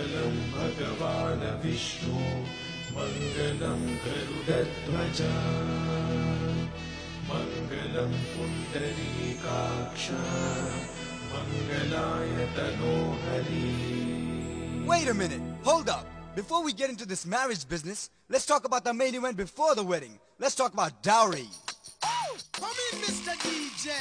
मङ्गलं भगवान् विष्णु मङ्गलं गरुडध्वज मङ्गलं Pundarikaksha मङ्गलाय तनोहरि. Wait a minute, hold up. Before we get into this marriage business, let's talk about the main event before the wedding. Let's talk about dowry. Oh, come in, Mr. DJ.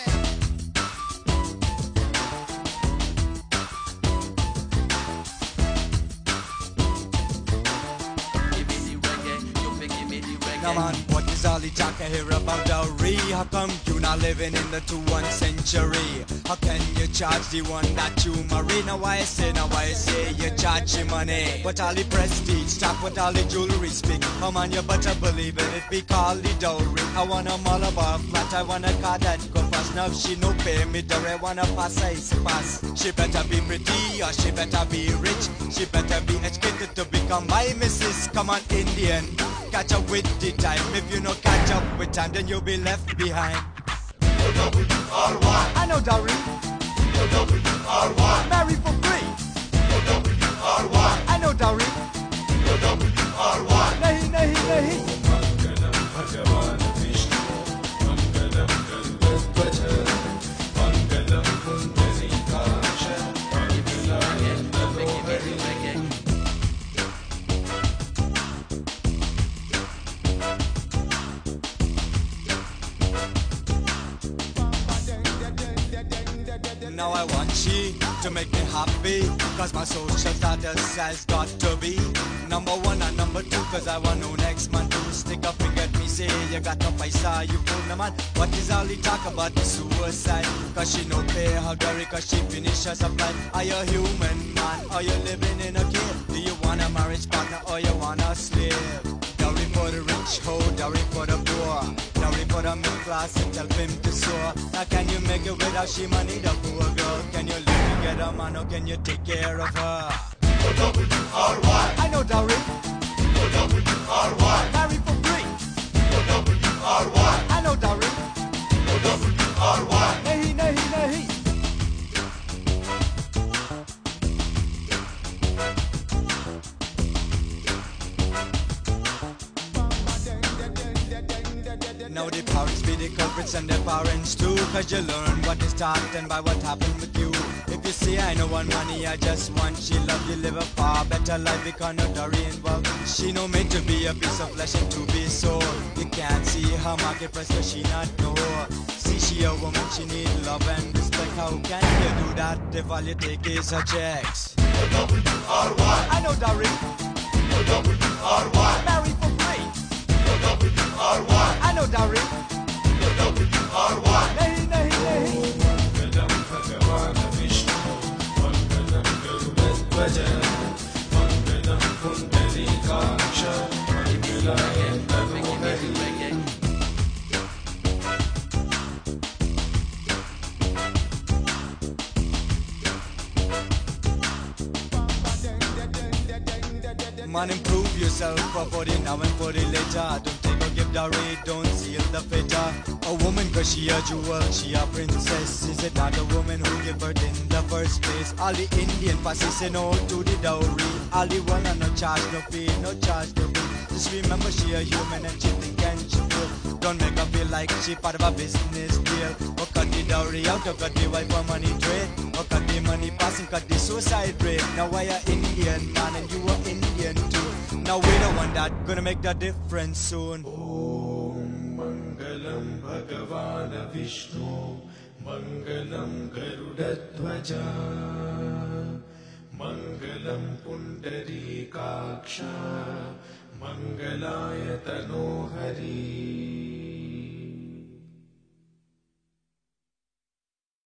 Now man, what is all the talk I hear about dowry? How come you not living in the 21st century? How can you charge the one that you marry? Now I say you charge your money. But all the prestige, talk with all the jewelry speak. Come on, you better believe it, it be called the dowry. I want a Malabar flat, I want a car that go fast. Now if she no pay me dowry, I want a pass, I say pass. She better be pretty or she better be rich. She better be educated to become my missus. Come on, Indian, catch up with the time. If you no catch up with time, then you'll be left behind. D-O-W-R-Y. I know dowry. D-O-W-R-Y. Marry for free. D-O-W-R-Y. I know dowry. D-O-W-R-Y. Nahi, nahi, nahi. मङ्गलं भगवान् विष्णु मङ्गलं गरुडध्वज मङ्गलं Pundarikaksha मङ्गलाय तनोहरि. Now I want she to make me happy, cause my social status has got to be number one and number two, cause I want no next man to stick up and get me say you got no paisa, you fool no man. What is all the talk about the suicide? Cause she no pay her dowry, cause she finish her supply. Are you human man, or you living in a cave? Do you want a marriage partner or you want a slave? Dowry for the rich, ho, dowry for the poor, dowry for the middle class and tell him to soar. Now can you make it without she money, the poor girl? Can you live together, man, or can you take care of her? D-O-W-R-Y. I know dowry. D-O-W-R-Y. Marry for free. D-O-W-R-Y. I know dowry. D-O-W-R-Y. Nahi, nahi, nahi. Now the parents be the culprits and the parents too, cause you learn what is taught and by what happened with you. If you say I no want money, I just want she love you, live a far better life because no dowry involved. She no meant to be a piece of flesh and to be sold. You can't see her market price cause she not know. See she a woman, she need love and respect. How can you do that if all you take is her checks? D-O-W-R-Y. I know dowry. D-O-W-R-Y. Marry for free. D-O-W-R-Y. I know dowry. D-O-W-R-Y. Nahi, nahi, nahi. मङ्गलं भगवान् विष्णु मङ्गलं गरुडध्वज मङ्गलं Pundarikaksha मङ्गलाय तनोहरि. Man, improve yourself for the now and for the later. Don't take or give dowry, don't seal the fetter. A woman cause she a jewel, she a princess. Is it not a woman who gave birth in the first place? All the Indian passes say no to the dowry. All the one and no charge, no fee, no charge, no fee. Just remember she a human and she think and she feel. Don't make her feel like she part of a business deal. Or cut the dowry out, or cut the wife for money trade. Or cut the money passing, cut the suicide rate. Now why a Indian man and you are Indian too? Now we the one that gonna make the difference soon. Om Mangalam Bhagavan Vishnu Mangalam Garudadhvaja Mangalam Pundarikaksha Mangalaya Tanohari.